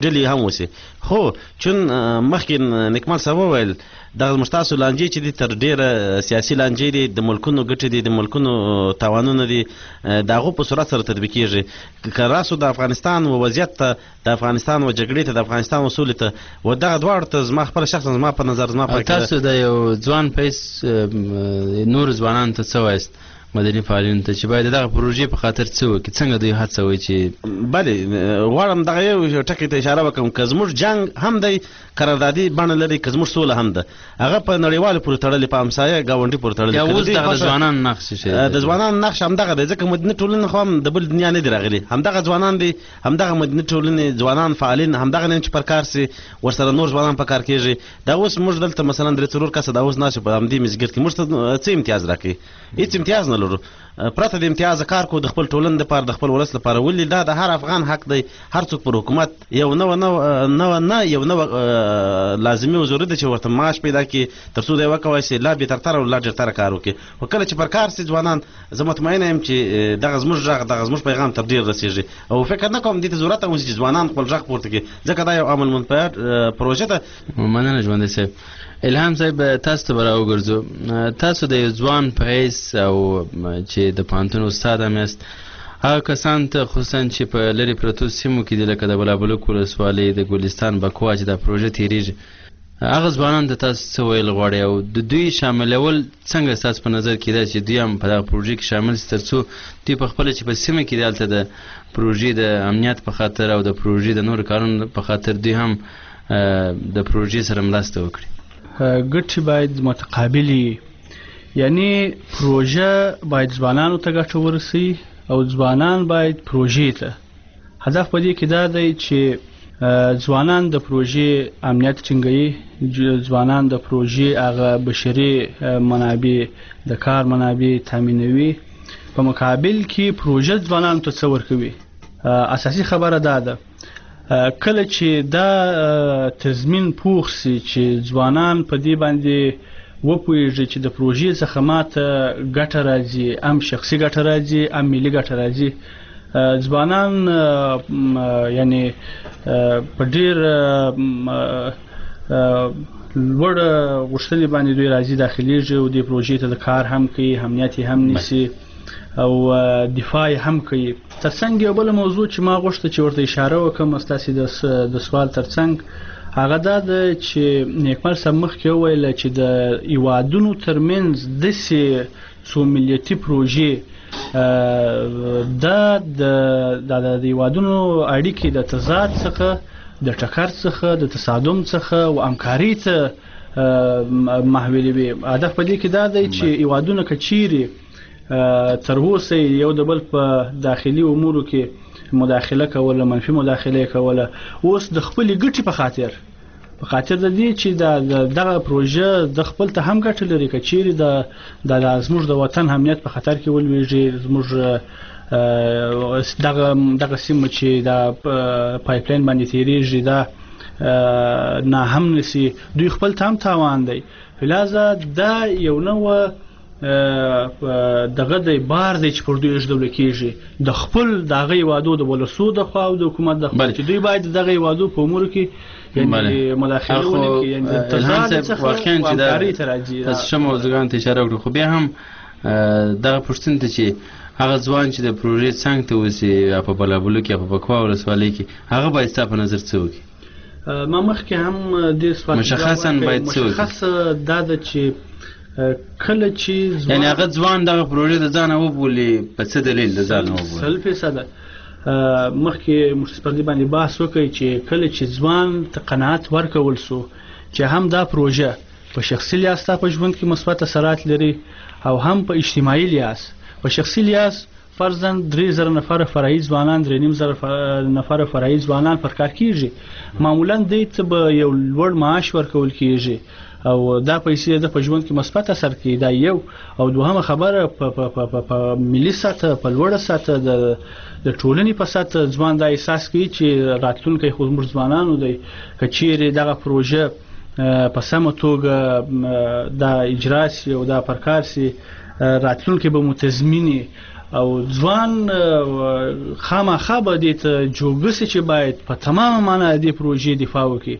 ډلې هم وسي. خو چون مخکې نکمل صاحب وویل دغه زموږ تاسو لانجې چې دي تر ډېره سیاسي لانجې دي، د ملکونو ګټې دي، د ملکونو تاوانونه دي، د هغو په صورت سره تطبیقېږي. که راسو د افغانستان وضعیت ته، د افغانستان جګړې ته، د افغانستان سولې ته، و دغه دواړو ته زما خپله شخصا زما په نظر تاسو د یو ځوان په حیث نورو ځوانانو ته څه وایست مدني فعالینو ته چې باید دغه پروژې په خاطر څه وکړي، څنګه دوی هڅوي چې بلې غواړم دغه یو ټکي ته اشاره وکړم که زموږ جنګ هم دی قراردادي بڼه لري، که زموږ سوله هم ده، هغه په نړیوالو پورې تړلې، په همسایه ګاونډي پورې تړلې. یا اوس دغه د ځوانانو نقش د ځوانانو نقش همدغه دی، ځکه مدني ټولنې خو هم د بل دنیا نه دي راغلي، همدغه ځوانان دي، همدغه مدني ټولنې ځوانان فعالین همدغه نه چې پر کار سي، ورسره نور ځوانان په کار کېږي. دا اوس موږ دلته مثلا 3-4 کسه دا اوس ناست په همدې مسګر کې موږ ته څه امتیاز راکوي؟ هېڅ امتیاز نه لرو. پرته د امتیاز کار کو د خپل ټولنې لپاره، د خپل ولس لپاره. ولې دا د هر افغان حق دی، هر څوک پر حکومت یو نوه لازمي او ضروري ده چې ورته معاش پیدا کړي تر څو دی وکولی شي لا بهترتره او لا ډېرتره کار وکړي. خو کله چې پر کار سي ځوانان، زه مطمئنه یم چې دغه زموږ غږ، دغه زموږ پیغام تر ډېر رسېږي. او فکر نه کوم دې ته ضرورت هم چې ځوانان خپل غږ پورته کړي، ځکه دا یو عمل منفعه پروژه ده. مننه ژوندی صاحب. الهام صاحب تاسو ته به راوګرځو، تاسو د یو ځوان په حیث او چې د پوهنتون استاد هم یاست، هغه کسان ته خصوصا چې په لرې پرتو سیمو کې دي لکه د بلابلوک ولسوالۍ، د ګلستان، بکوا چې دا پروژه تېرېږي، هغه ځوانان ته تاسو څه ویل غواړئ او د دوی شاملول څنګه ستاسو په نظر کې ده چې دوی هم په دغه پروژې کې شامل شي، تر څو دوی په خپله چې په سیمه کې دي هلته د پروژې د امنیت په خاطر او د پروژې د نورو کارونو په خاطر دوی هم د پروژې سره مرسته وکړي؟ ګټې باید متقابلې، یعنی پروژه باید ځوانانو ته ګټه ورسوي او ځوانان باید پروژې ته. هدف په دې کې دا دی چې ځوانان د پروژې امنیت ټینګوي، ځوانان د پروژې هغه بشري منابع، د کار منابع تامینوي، په مقابل کې پروژه ځوانانو ته څه ورکوي. اساسي خبره دا ده کله چې دا تضمین پوخ سي چې ځوانان په دې باندې وپوهېږي چې د پروژې څخه ماته ګټه راځي، ام شخصي ګټه راځي، ام ملي ګټه راځي، ځوانان یعنی په ډېر لوړ غوښتنې باندې دوی راځي، داخلېږي او دې پروژې ته د کار هم کوي، امنیت یې هم نیسي او دفاع هم کوي. ترڅنګ یو بل موضوع چې ما غوښته چې ورته اشاره وکړم ستاسې د سوال ترڅنګ، هغه دا ده چې نیکمل صاحب مخکې وویل چې د هیوادونو ترمنځ داسې څو ملیتي پروژې دا د هیوادونو اړیکې د تضاد څخه، د ټکر څخه، د تصادم څخه او همکارۍ ته محولوي. هدف په دې کې دا دی چې هیوادونه که چیرې تر اوسه یو د بل په داخلي امورو کې مداخله کوله، منفي مداخله کوله، اوس د خپلې ګټې په خاطر د دې چې دغه پروژه د خپل ته هم ګټه لري، که چیرې زموږ د وطن امنیت په خطر کې ولویږي، زموږ دغه سیمه چې دا پایپلاین باندې تېرېږي دا ناهم نسي، دوی خپل ته هم تاوان دی. لہذا دا یو نوع دغه د بار دی چې پر دوی اژدوله کېږي، د خپل د هغه هیوادو د ولسو د خوا او د حکومت د خوا چې دوی باید دغه هیوادو په امورو کې یعنې مداخله ونه کړي، یعنې د تضاد څخه همکارۍ ته راځي. تاسو ښه موضوعګانو ته اشاره وکړو، خو بیا هم دغه پوښتنې ته چې هغه ځوان چې د پروژې څنګ ته اوسي یا په بلابلوک یا په بکوا ولسوالۍ کې، هغه باید ستا په نظر څه وکړي؟ ما مخکې هم دې سوال مشخصا باید څه وکړي؟ مشخص دا ده چې کله چې یعنی هغه ځوان دغه پروژې د ځانه وبولي، په څه دلیل د ځانه وبولي؟ 100% مخکې موږ پر دې باندې بحث وکړی چې کله چې ځوان ته قناعت ورکول سو چې هم دا پروژه په شخصي لحاظ ستا په ژوند کې مثبت اثرات لري او هم په اجتماعي لحاظ. په شخصي لحاظ فرضاً 3000 نفره فرعي ځوانان، 3500 نفره فرعي ځوانان پر کار کېږي، معمولاً دوی ته به یو لوړ معاش ورکول کېږي او دا پیسې د په ژوند کې مثبت اثر کوي. دا یو. او دوهمه خبره په ملي سطح، په لوړه سطح د ټولنې په سطح ځوان دا احساس کوي چې راتلونکی خو زموږ ځوانانو دی، که چیرې دغه پروژه په سمه توګه دا اجرا سي او دا پر کار سي، راتلونکی به مو تضمیني او ځوان خامخا به دې ته جوګه سي چې باید په تمامه معنا دې پروژې دفاع وکړي